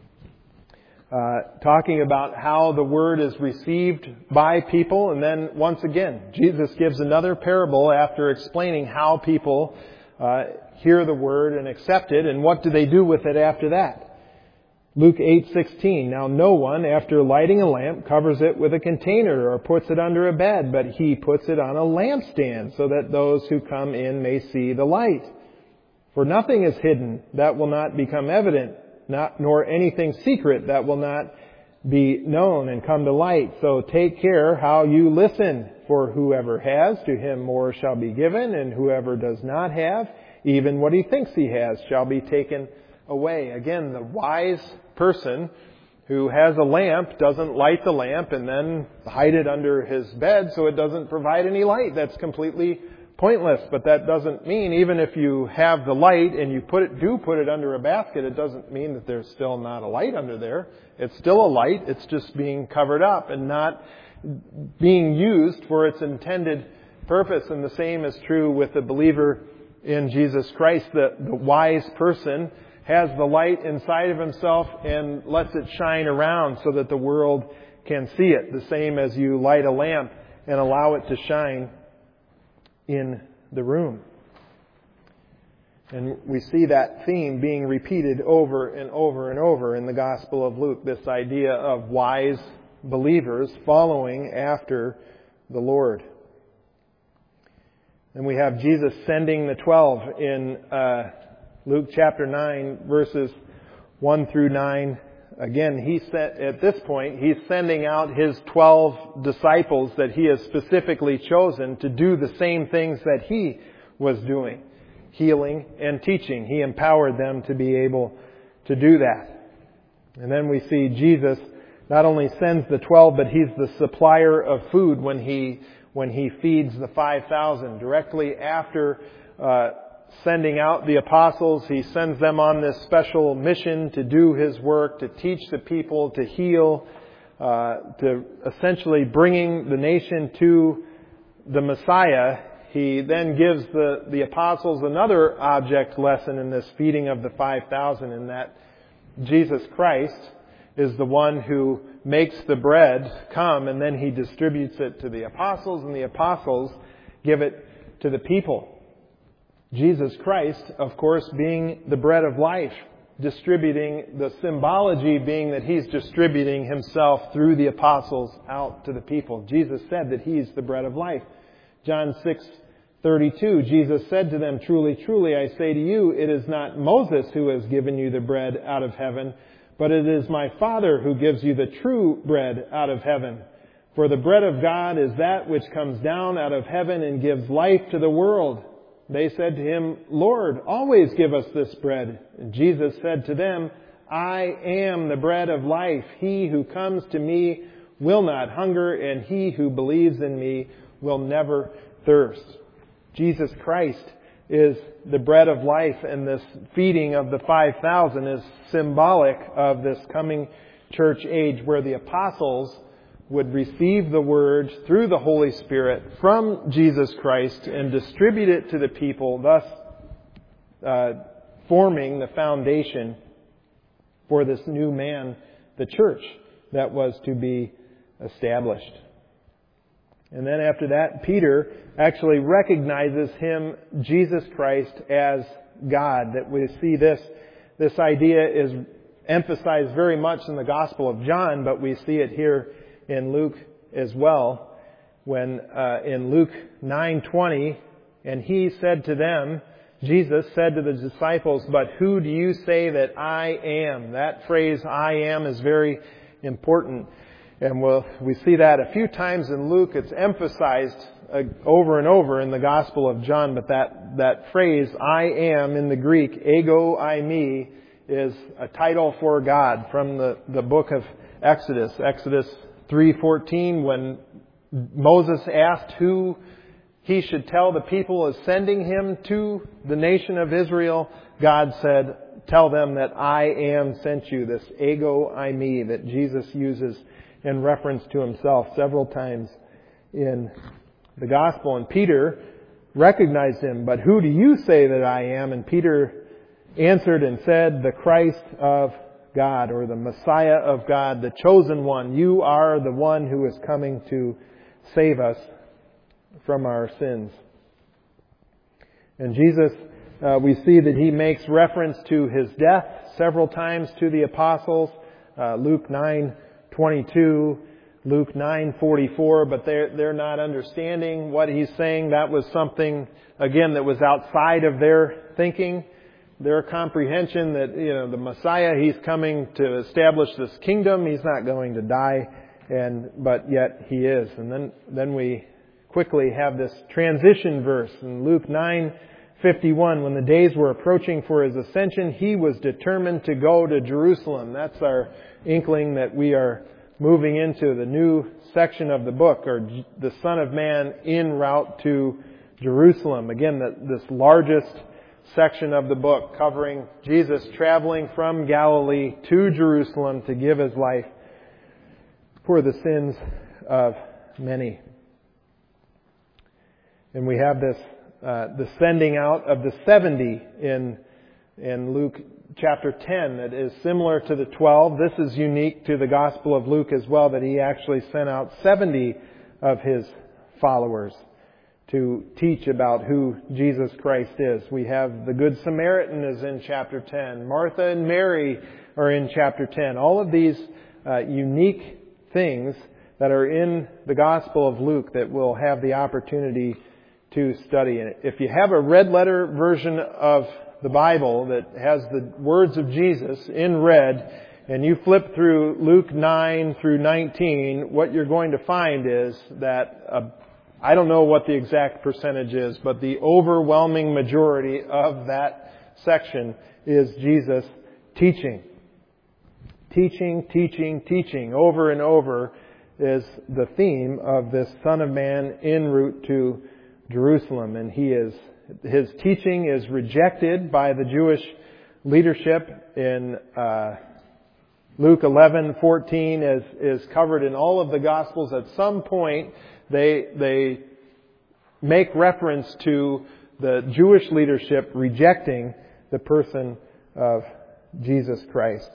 talking about how the word is received by people. And then once again, Jesus gives another parable after explaining how people hear the word and accept it, and what do they do with it after that. Luke 8:16, now no one, after lighting a lamp, covers it with a container or puts it under a bed, but he puts it on a lampstand so that those who come in may see the light. For nothing is hidden that will not become evident, nor anything secret that will not be known and come to light. So take care how you listen, for whoever has, to him more shall be given, and whoever does not have, even what he thinks he has shall be taken away. Again, the wise person who has a lamp doesn't light the lamp and then hide it under his bed so it doesn't provide any light. That's completely pointless. But that doesn't mean, even if you have the light and you put it under a basket, it doesn't mean that there's still not a light under there. It's still a light. It's just being covered up and not being used for its intended purpose. And the same is true with the believer in Jesus Christ. The wise person has the light inside of himself and lets it shine around so that the world can see it. The same as you light a lamp and allow it to shine in the room. And we see that theme being repeated over and over and over in the Gospel of Luke, this idea of wise believers following after the Lord. And we have Jesus sending the 12 in Luke chapter 9, verses 1 through 9. Again, at this point, he's sending out his 12 disciples that he has specifically chosen to do the same things that he was doing, healing and teaching. He empowered them to be able to do that. And then we see Jesus not only sends the 12, but he's the supplier of food when he feeds the 5,000. Directly after sending out the apostles, he sends them on this special mission to do his work, to teach the people, to heal, to essentially bringing the nation to the Messiah. He then gives the apostles another object lesson in this feeding of the 5,000, in that Jesus Christ is the one who makes the bread come, and then he distributes it to the apostles, and the apostles give it to the people. Jesus Christ, of course, being the bread of life, distributing, the symbology being that he's distributing himself through the apostles out to the people. Jesus said that he's the bread of life. John 6:32, Jesus said to them, truly, truly, I say to you, it is not Moses who has given you the bread out of heaven, but it is my Father who gives you the true bread out of heaven. For the bread of God is that which comes down out of heaven and gives life to the world. They said to him, Lord, always give us this bread. And Jesus said to them, I am the bread of life. He who comes to me will not hunger, and he who believes in me will never thirst. Jesus Christ is the bread of life, and this feeding of the 5,000 is symbolic of this coming church age where the apostles would receive the Word through the Holy Spirit from Jesus Christ and distribute it to the people, thus forming the foundation for this new man, the church, that was to be established. And then after that, Peter actually recognizes him, Jesus Christ, as God. That we see this idea is emphasized very much in the Gospel of John, but we see it here in Luke as well, when in Luke 9:20, and he said to them, Jesus said to the disciples, but who do you say that I am? That phrase, I am, is very important. And we see that a few times in Luke. It's emphasized over and over in the Gospel of John, but that phrase, I am, in the Greek, ego eimi, is a title for God from the book of Exodus. Exodus 3:14, when Moses asked who he should tell the people is sending him to the nation of Israel, God said, tell them that I am sent you. This ego eimi that Jesus uses in reference to himself several times in the Gospel. And Peter recognized him. But who do you say that I am? And Peter answered and said, the Christ of God, or the Messiah of God, the chosen one. You are the one who is coming to save us from our sins. And Jesus, we see that he makes reference to his death several times to the apostles. Luke 9:22, Luke 9:44, but they're not understanding what he's saying. That was something, again, that was outside of their thinking, their comprehension, that, the Messiah, he's coming to establish this kingdom. He's not going to die, but yet he is. And then we quickly have this transition verse in Luke 9:51. When the days were approaching for his ascension, he was determined to go to Jerusalem. That's our inkling that we are moving into the new section of the book, or the Son of Man en route to Jerusalem. Again, this largest section of the book, covering Jesus traveling from Galilee to Jerusalem to give his life for the sins of many. And we have this the sending out of the 70 in Luke chapter 10 that is similar to the 12. This is unique to the Gospel of Luke as well, that he actually sent out 70 of his followers to teach about who Jesus Christ is. We have the Good Samaritan is in chapter 10. Martha and Mary are in chapter 10. All of these unique things that are in the Gospel of Luke that we'll have the opportunity to study. And if you have a red letter version of the Bible that has the words of Jesus in red, and you flip through Luke 9 through 19, what you're going to find is that I don't know what the exact percentage is, but the overwhelming majority of that section is Jesus teaching. Teaching over and over is the theme of this Son of Man en route to Jerusalem. And his teaching is rejected by the Jewish leadership in Luke 11:14 is covered in all of the Gospels. At some point, they make reference to the Jewish leadership rejecting the person of Jesus Christ.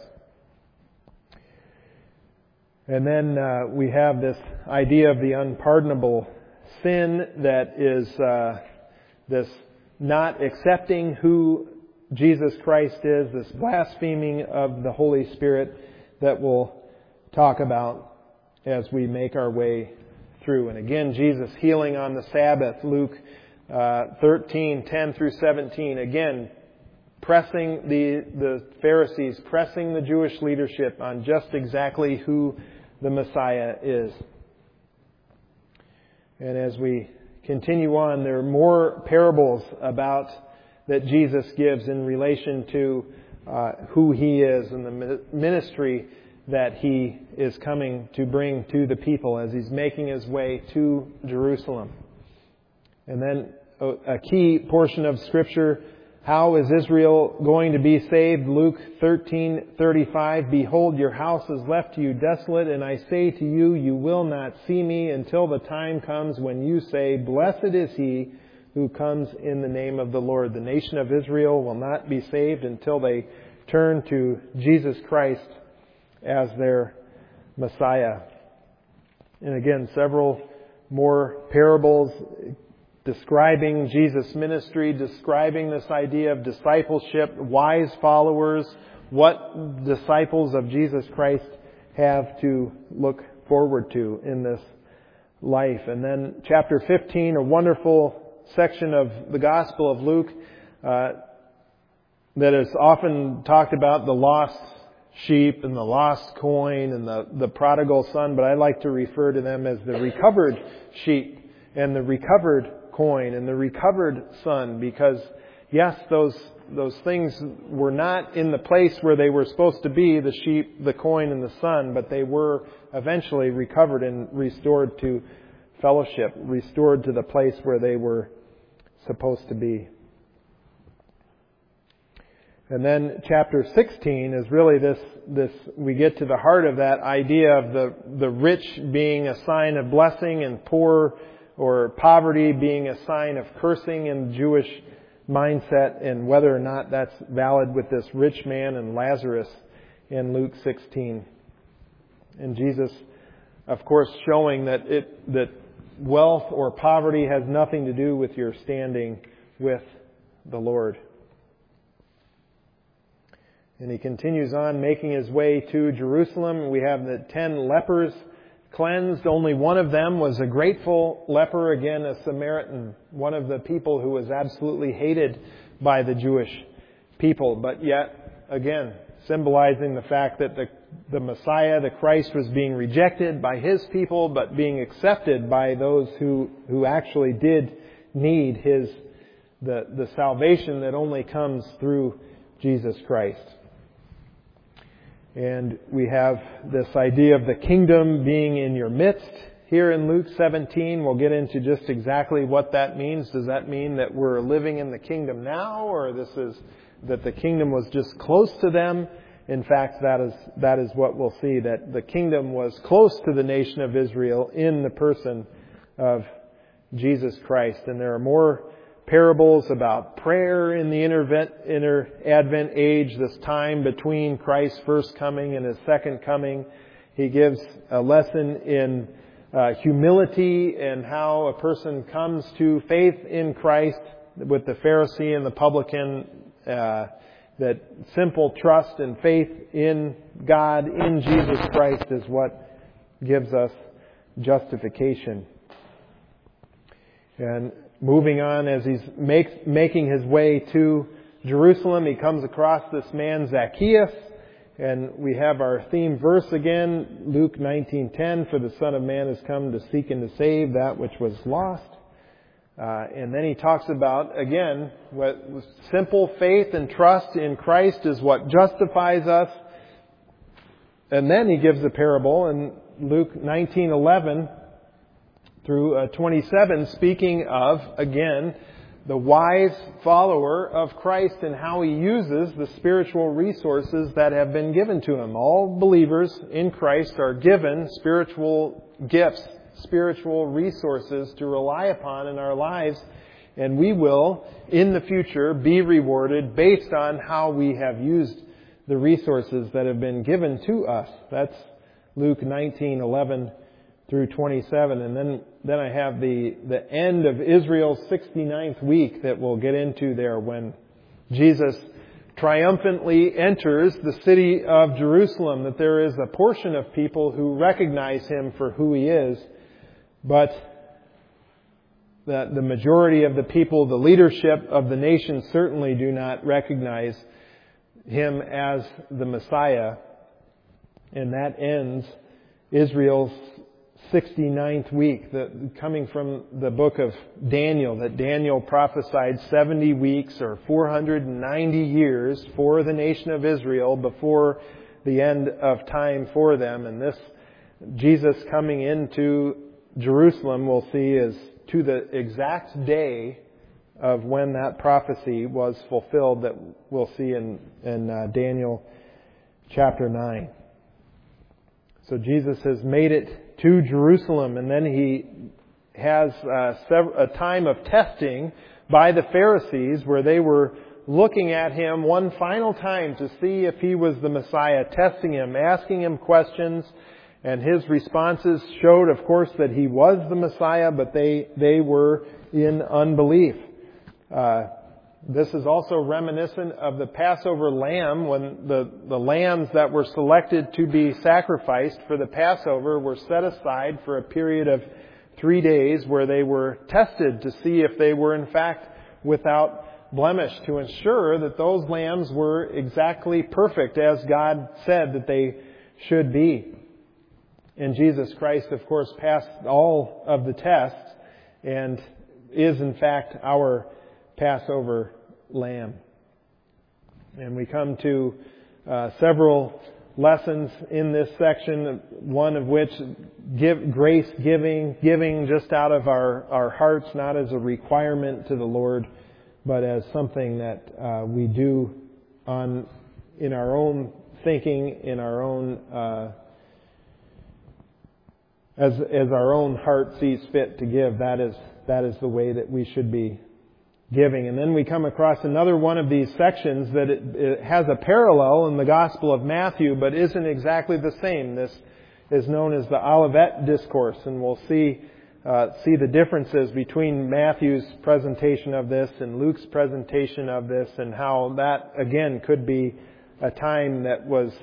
And then we have this idea of the unpardonable sin that is this not accepting who Jesus Christ is, this blaspheming of the Holy Spirit that we'll talk about as we make our way through. And again, Jesus healing on the Sabbath, Luke 13:10 through 17. Again, pressing the Pharisees, pressing the Jewish leadership on just exactly who the Messiah is. And as we continue on, there are more parables that Jesus gives in relation to who He is and the ministry that He is coming to bring to the people as He's making His way to Jerusalem. And then a key portion of Scripture, how is Israel going to be saved? Luke 13:35, "Behold, your house is left to you desolate, and I say to you, you will not see me until the time comes when you say, Blessed is he who comes in the name of the Lord." The nation of Israel will not be saved until they turn to Jesus Christ as their Messiah. And again, several more parables describing Jesus' ministry, describing this idea of discipleship, wise followers, what disciples of Jesus Christ have to look forward to in this life. And then chapter 15, a wonderful section of the Gospel of Luke that is often talked about, the lost sheep and the lost coin and the prodigal son, but I like to refer to them as the recovered sheep and the recovered coin and the recovered son, because yes, those things were not in the place where they were supposed to be, the sheep, the coin, and the son, but they were eventually recovered and restored to fellowship, restored to the place where they were supposed to be. And then chapter 16 is really this we get to the heart of that idea of the rich being a sign of blessing and poor or poverty being a sign of cursing in Jewish mindset, and whether or not that's valid with this rich man and Lazarus in Luke 16. And Jesus, of course, showing that wealth or poverty has nothing to do with your standing with the Lord. And He continues on making His way to Jerusalem. We have the 10 lepers cleansed. Only one of them was a grateful leper, again a Samaritan, one of the people who was absolutely hated by the Jewish people, but yet, again, symbolizing the fact that the Messiah, the Christ, was being rejected by His people, but being accepted by those who actually did need the salvation that only comes through Jesus Christ. And we have this idea of the kingdom being in your midst. Here in Luke 17, we'll get into just exactly what that means. Does that mean that we're living in the kingdom now, or this is that the kingdom was just close to them? In fact, that is what we'll see, that the kingdom was close to the nation of Israel in the person of Jesus Christ. And there are more parables about prayer in the inner Advent age, this time between Christ's first coming and His second coming. He gives a lesson in humility and how a person comes to faith in Christ with the Pharisee and the publican, that simple trust and faith in God, in Jesus Christ, is what gives us justification. And moving on, as He's making His way to Jerusalem, He comes across this man Zacchaeus, and we have our theme verse again, Luke 19:10, "For the Son of Man has come to seek and to save that which was lost." And then He talks about, again, what simple faith and trust in Christ is what justifies us. And then He gives a parable in Luke 19:11 through 27, speaking of, again, the wise follower of Christ and how He uses the spiritual resources that have been given to him. All believers in Christ are given spiritual gifts, spiritual resources to rely upon in our lives, and we will, in the future, be rewarded based on how we have used the resources that have been given to us. That's Luke 19:11 through 27. And then I have the end of Israel's 69th week that we'll get into there, when Jesus triumphantly enters the city of Jerusalem, that there is a portion of people who recognize Him for who He is, but that the majority of the people, the leadership of the nation, certainly do not recognize Him as the Messiah. And that ends Israel's 69th week, coming from the book of Daniel, that Daniel prophesied 70 weeks or 490 years for the nation of Israel before the end of time for them. And this Jesus coming into Jerusalem, we'll see, is to the exact day of when that prophecy was fulfilled that we'll see in Daniel chapter 9. So Jesus has made it to Jerusalem, and then He has a time of testing by the Pharisees where they were looking at Him one final time to see if He was the Messiah, testing Him, asking Him questions, and His responses showed, of course, that He was the Messiah, but they were in unbelief. This is also reminiscent of the Passover lamb, when the lambs that were selected to be sacrificed for the Passover were set aside for a period of 3 days where they were tested to see if they were in fact without blemish, to ensure that those lambs were exactly perfect as God said that they should be. And Jesus Christ, of course, passed all of the tests and is in fact our Passover lamb. And we come to several lessons in this section, one of which grace giving just out of our hearts, not as a requirement to the Lord, but as something that we do in our own thinking, in our own as our own heart sees fit to give. That is the way that we should be giving. And then we come across another one of these sections that it has a parallel in the Gospel of Matthew, but isn't exactly the same. This is known as the Olivet Discourse, and we'll see the differences between Matthew's presentation of this and Luke's presentation of this, and how that again could be a time that was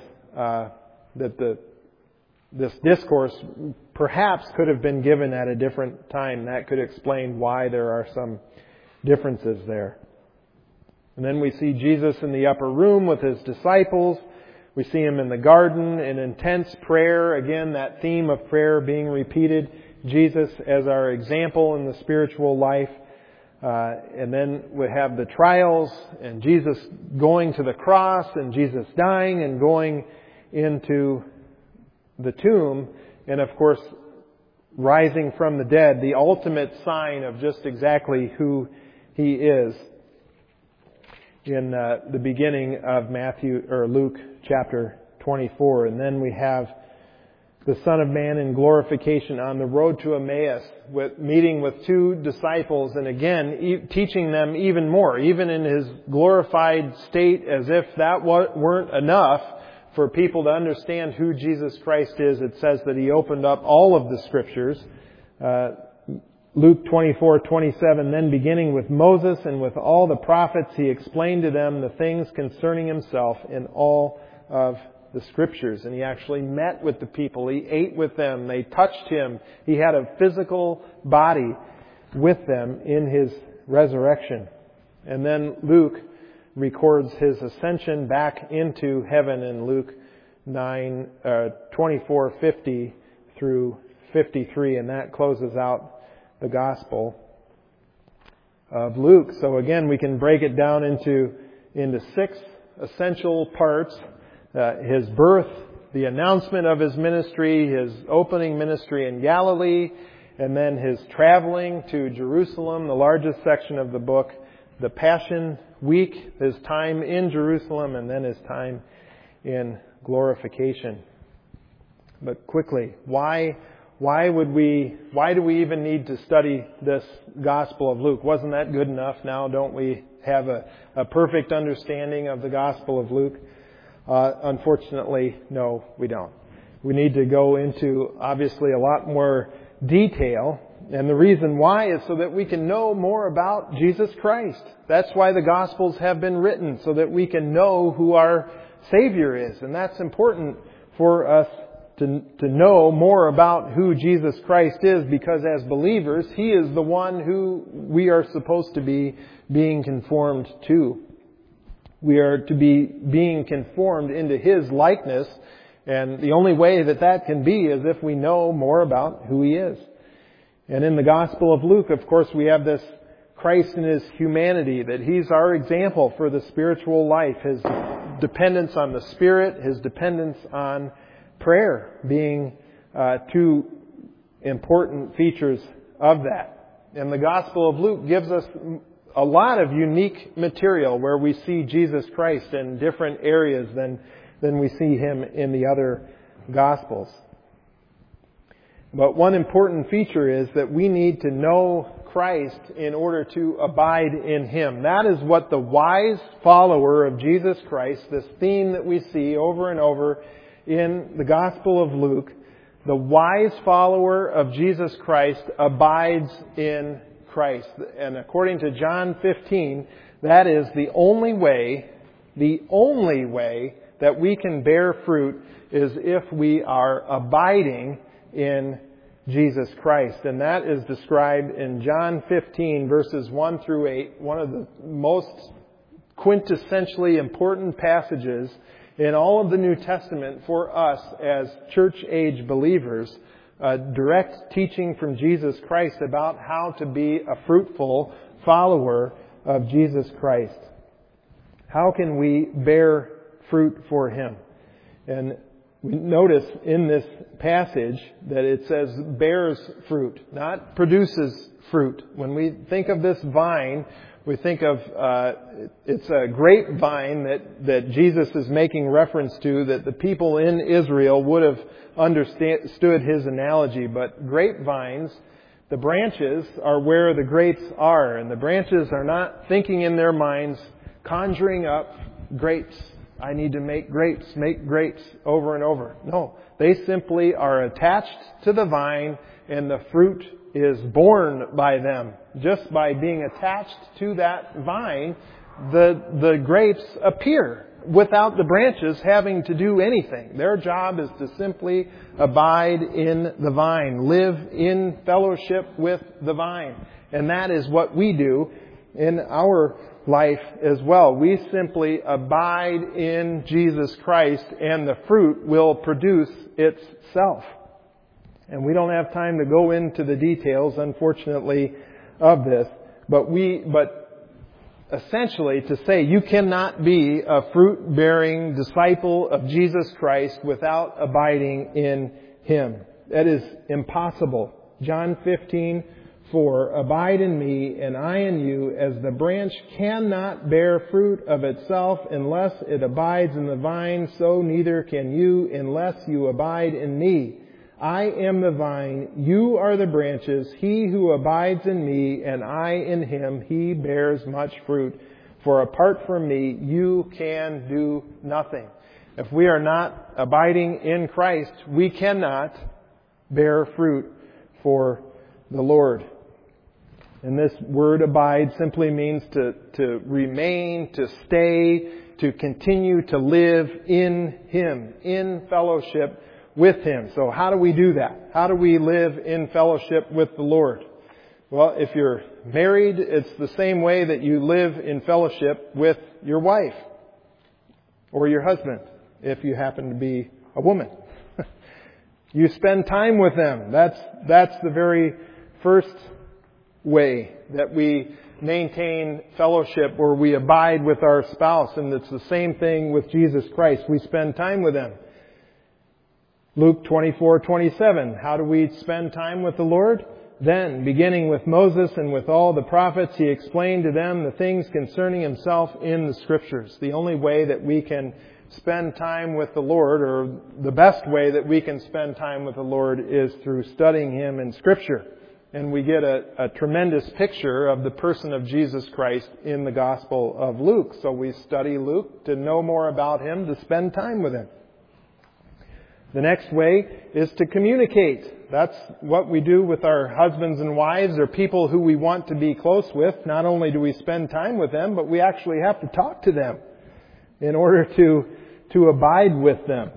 this discourse perhaps could have been given at a different time. That could explain why there are some differences there. And then we see Jesus in the upper room with His disciples. We see Him in the garden in intense prayer. Again, that theme of prayer being repeated. Jesus as our example in the spiritual life. And then we have the trials and Jesus going to the cross and Jesus dying and going into the tomb. And of course, rising from the dead, the ultimate sign of just exactly who He is, in the beginning of Luke chapter 24. And then we have the Son of Man in glorification on the road to Emmaus, meeting with 2 disciples, and again teaching them even more, even in His glorified state, as if that weren't enough for people to understand who Jesus Christ is. It says that He opened up all of the Scriptures. Luke 24:27, then beginning with Moses and with all the prophets, He explained to them the things concerning Himself in all of the Scriptures. And He actually met with the people. He ate with them. They touched Him. He had a physical body with them in His resurrection. And then Luke records His ascension back into heaven in Luke 24:50 through 53, and that closes out the Gospel of Luke. So again, we can break it down into 6 essential parts. His birth, the announcement of His ministry, His opening ministry in Galilee, and then His traveling to Jerusalem, the largest section of the book, the Passion Week, His time in Jerusalem, and then His time in glorification. But quickly, why do we even need to study this Gospel of Luke? Wasn't that good enough? Now don't we have a perfect understanding of the Gospel of Luke? Unfortunately, no, we don't. We need to go into, obviously, a lot more detail. And the reason why is so that we can know more about Jesus Christ. That's why the Gospels have been written, so that we can know who our Savior is. And that's important for us to know more about who Jesus Christ is, because as believers, He is the one who we are supposed to be being conformed to. We are to be being conformed into His likeness And the only way that that can be is if we know more about who He is. And in the Gospel of Luke, of course, we have this Christ in His humanity, that He's our example for the spiritual life, His dependence on the Spirit, His dependence on prayer being two important features of that. And the Gospel of Luke gives us a lot of unique material where we see Jesus Christ in different areas than we see Him in the other Gospels. But one important feature is that we need to know Christ in order to abide in Him. That is what the wise follower of Jesus Christ, this theme that we see over and over in the Gospel of Luke, the wise follower of Jesus Christ abides in Christ. And according to John 15, that is the only way that we can bear fruit is if we are abiding in Jesus Christ. And that is described in John 15 verses 1 through 8, one of the most quintessentially important passages in all of the New Testament for us as church-age believers. Direct teaching from Jesus Christ about how to be a fruitful follower of Jesus Christ. How can we bear fruit for Him? And we notice in this passage that it says bears fruit, not produces fruit. When we think of this vine, we think of it's a grapevine that Jesus is making reference to, that the people in Israel would have understood His analogy. But grapevines, the branches are where the grapes are, and the branches are not thinking in their minds, conjuring up grapes. I need to make grapes over and over. No, they simply are attached to the vine, and the fruit is born by them. Just by being attached to that vine, the grapes appear without the branches having to do anything. Their job is to simply abide in the vine, live in fellowship with the vine. And that is what we do in our life as well. We simply abide in Jesus Christ, and the fruit will produce itself. And we don't have time to go into the details, unfortunately, of this. But essentially, to say you cannot be a fruit-bearing disciple of Jesus Christ without abiding in Him. That is impossible. John 15:4, abide in me and I in you, as the branch cannot bear fruit of itself unless it abides in the vine, so neither can you unless you abide in me. I am the vine, you are the branches. He who abides in me and I in him, he bears much fruit. For apart from me, you can do nothing. If we are not abiding in Christ, we cannot bear fruit for the Lord. And this word abide simply means to remain, to stay, to continue to live in Him, in fellowship with Him. So how do we do that? How do we live in fellowship with the Lord? Well, if you're married, it's the same way that you live in fellowship with your wife or your husband, if you happen to be a woman. You spend time with them. That's the very first way that we maintain fellowship, or we abide with our spouse. And it's the same thing with Jesus Christ. We spend time with Him. Luke 24:27. How do we spend time with the Lord? Then, beginning with Moses and with all the prophets, He explained to them the things concerning Himself in the Scriptures. The only way that we can spend time with the Lord, or the best way that we can spend time with the Lord, is through studying Him in Scripture. And we get a tremendous picture of the person of Jesus Christ in the Gospel of Luke. So we study Luke to know more about Him, to spend time with Him. The next way is to communicate. That's what we do with our husbands and wives, or people who we want to be close with. Not only do we spend time with them, but we actually have to talk to them in order to abide with them.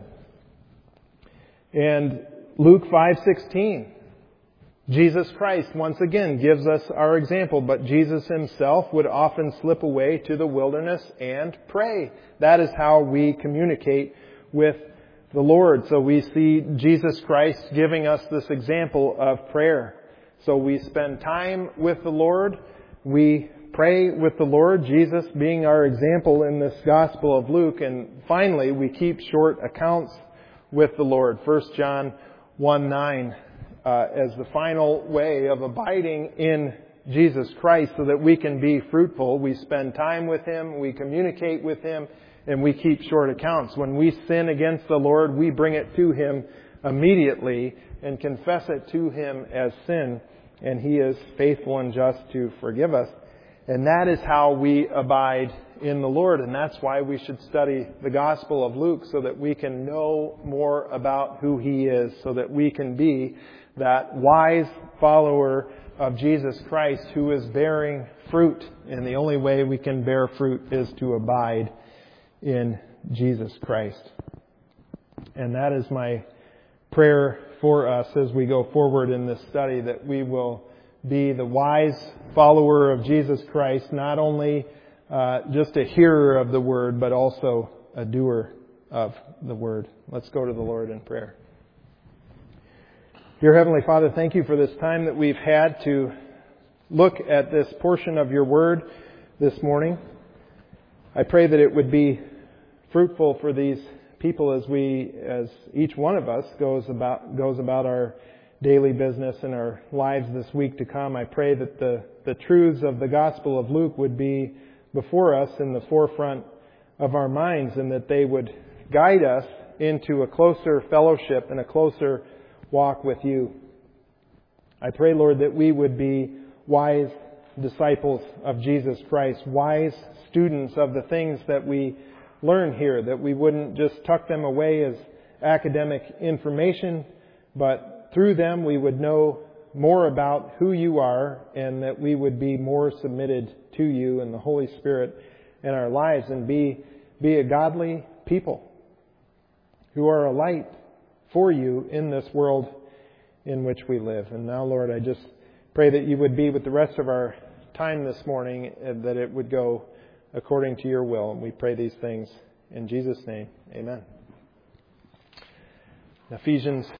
And Luke 5:16, Jesus Christ once again gives us our example, but Jesus Himself would often slip away to the wilderness and pray. That is how we communicate with the Lord. So we see Jesus Christ giving us this example of prayer. So we spend time with the Lord. We pray with the Lord, Jesus being our example in this Gospel of Luke. And finally, we keep short accounts with the Lord. 1 John 1:9 as the final way of abiding in Jesus Christ so that we can be fruitful. We spend time with Him, we communicate with Him, and we keep short accounts. When we sin against the Lord, we bring it to Him immediately and confess it to Him as sin. And He is faithful and just to forgive us. And that is how we abide in the Lord. And that's why we should study the Gospel of Luke, so that we can know more about who He is, so that we can be that wise follower of Jesus Christ who is bearing fruit. And the only way we can bear fruit is to abide in Jesus Christ. And that is my prayer for us as we go forward in this study, that we will be the wise follower of Jesus Christ, not only just a hearer of the Word, but also a doer of the Word. Let's go to the Lord in prayer. Dear Heavenly Father, thank You for this time that we've had to look at this portion of Your Word this morning. I pray that it would be fruitful for these people as each one of us goes about our daily business and our lives this week to come. I pray that the truths of the Gospel of Luke would be before us in the forefront of our minds, and that they would guide us into a closer fellowship and a closer walk with You. I pray, Lord, that we would be wise disciples of Jesus Christ, wise students of the things that we learn here, that we wouldn't just tuck them away as academic information, but through them we would know more about who You are, and that we would be more submitted to You and the Holy Spirit in our lives, and be a godly people who are a light for You in this world in which we live. And now, Lord, I just pray that You would be with the rest of our time this morning, and that it would go according to Your will. And we pray these things in Jesus' name. Amen. Ephesians